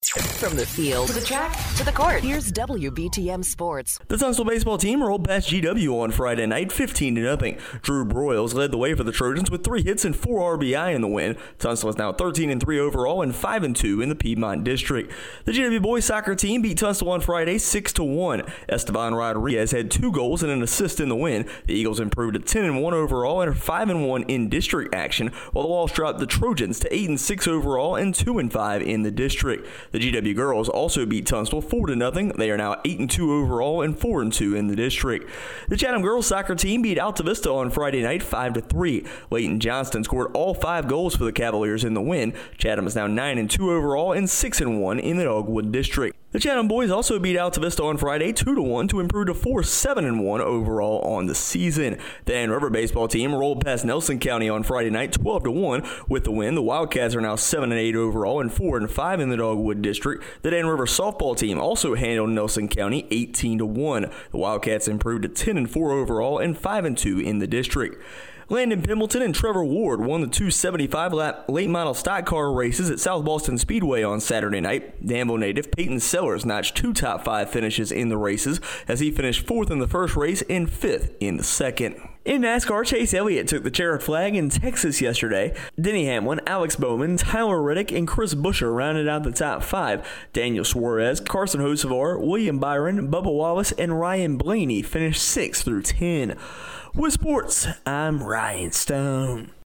From the field to the track to the court, here's WBTM Sports. The Tunstall baseball team rolled past GW on Friday night 15-0. Drew Broyles led the way for the Trojans with 3 hits and 4 RBI in the win. Tunstall is now 13-3 overall and 5-2 in the Piedmont District. The GW boys soccer team beat Tunstall on Friday 6-1. Esteban Rodriguez had 2 goals and an assist in the win. The Eagles improved to 10-1 overall and are 5-1 in district action, while the Walsh dropped the Trojans to 8-6 overall and 2-5 in the district. The GW girls also beat Tunstall 4-0. They are now 8-2 overall and 4-2 in the district. The Chatham girls soccer team beat Alta Vista on Friday night 5-3. Leighton Johnston scored all 5 goals for the Cavaliers in the win. Chatham is now 9-2 overall and 6-1 in the Dogwood district. The Chatham boys also beat Alta Vista on Friday 2-1 to improve to 4-7-1 overall on the season. The Ann River baseball team rolled past Nelson County on Friday night 12-1 with the win. The Wildcats are now 7-8 overall and 4-5 in the Dogwood district. The Dan River softball team also handled Nelson County 18-1. The Wildcats improved to 10-4 overall and 5-2 in the district. Landon Pimbleton and Trevor Ward won the 275-lap late model stock car races at South Boston Speedway on Saturday night. Danville native Peyton Sellers notched 2 top 5 finishes in the races as he finished 4th in the first race and 5th in the second. In NASCAR, Chase Elliott took the checkered flag in Texas yesterday. Denny Hamlin, Alex Bowman, Tyler Reddick, and Chris Buescher rounded out the top 5. Daniel Suarez, Carson Hocevar, William Byron, Bubba Wallace, and Ryan Blaney finished 6 through 10. With sports, I'm Ryan Stone.